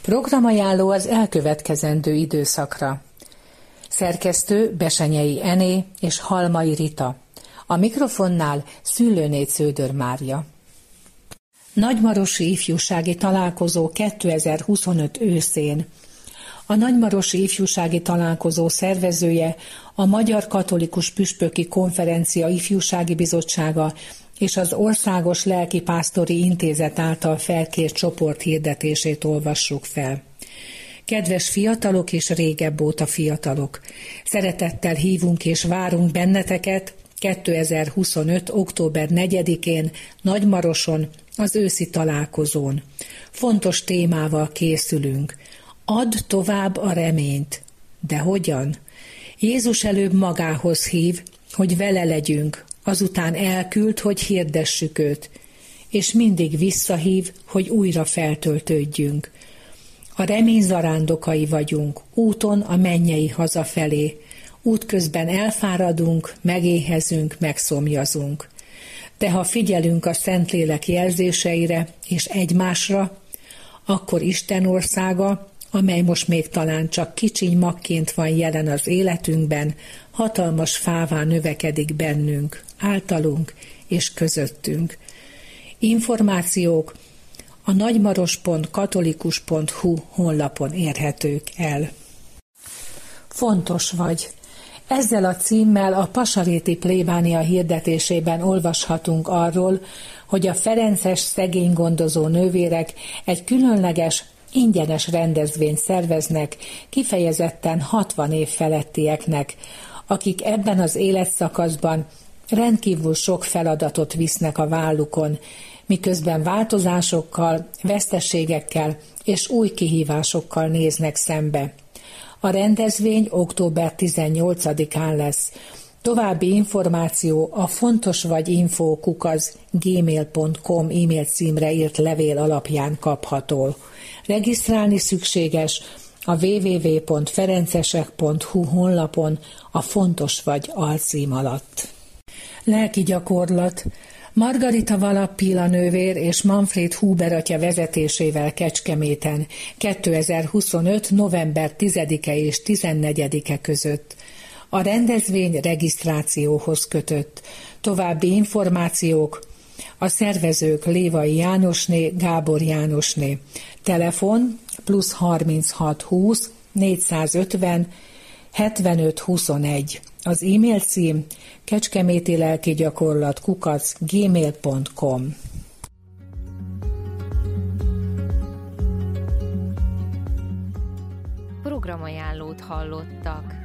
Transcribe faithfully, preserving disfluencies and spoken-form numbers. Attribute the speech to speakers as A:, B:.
A: Programajánló az elkövetkezendő időszakra. Szerkesztő Besenyei Ené és Halmai Rita. A mikrofonnál Szüllőné Cződör Mária. Nagymarosi ifjúsági találkozó kétezer-huszonöt őszén. A Nagymarosi ifjúsági találkozó szervezője a Magyar Katolikus Püspöki Konferencia Ifjúsági Bizottsága és az Országos Lelkipásztori Intézet által felkért csoport hirdetését olvassuk fel. Kedves fiatalok és régebb óta fiatalok! Szeretettel hívunk és várunk benneteket kétezer-huszonöt. október negyedikén Nagymaroson, az őszi találkozón. Fontos témával készülünk. Add tovább a reményt. De hogyan? Jézus előbb magához hív, hogy vele legyünk, azután elküld, hogy hirdessük őt, és mindig visszahív, hogy újra feltöltődjünk. A remény zarándokai vagyunk, úton a mennyei hazafelé. Útközben elfáradunk, megéhezünk, megszomjazunk. De ha figyelünk a Szentlélek jelzéseire és egymásra, akkor Isten országa, amely most még talán csak kicsiny magként van jelen az életünkben, hatalmas fává növekedik bennünk, általunk és közöttünk. Információk a nagymaros pont katolikus pont hu honlapon érhetők el. Fontos vagy. Ezzel a címmel a Pasaréti plébánia hirdetésében olvashatunk arról, hogy a ferences szegénygondozó nővérek egy különleges, ingyenes rendezvényt szerveznek kifejezetten hatvan év felettieknek, akik ebben az életszakaszban rendkívül sok feladatot visznek a vállukon, miközben változásokkal, veszteségekkel és új kihívásokkal néznek szembe. A rendezvény október tizennyolcadikán lesz. További információ a fontosvagyinfo kukac gmail pont com e-mail címre írt levél alapján kapható. Regisztrálni szükséges a double-u double-u double-u pont ferencesek pont hu honlapon a Fontos vagy alcím alatt. Lelki gyakorlat. Margarita Valappila nővér és Manfred Huber atya vezetésével Kecskeméten kétezer-huszonöt. november tizedike és tizennegyedike között. A rendezvény regisztrációhoz kötött. További információk a szervezők Lévai Jánosné, Gábor Jánosné. Telefon plusz harminchat húsz négyszázötven hetvenöt huszonegy. Az e-mail cím kecskeméti lelki gyakorlat kukac gmail pont com.
B: Programajánlót hallottak.